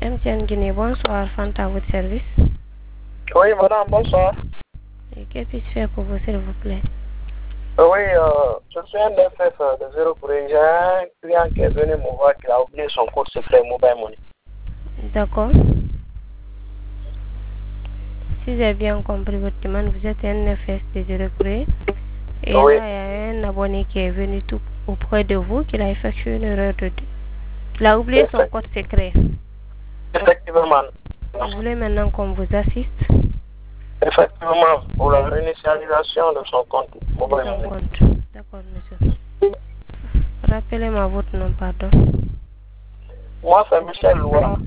MTN Guinée, bonsoir, Fanta à votre service. Oui, madame, bonsoir. Et que puis-je faire pour vous, s'il vous plaît? Oui, je suis un FF de 0 pour j'ai un client qui est venu me voir qu'il a oublié son code secret Mobile Money. D'accord. Si j'ai bien compris votre demande, vous êtes un FS de 0 pour et Oui. là, il y a un abonné qui est venu tout auprès de vous, qui a effectué une erreur de... Il a oublié son code secret. Effectivement. Vous voulez maintenant qu'on vous assiste? Effectivement, pour la réinitialisation de son compte Mobile Money. D'accord, monsieur. Rappelez-moi votre nom, pardon. Moi, c'est Michel Loua.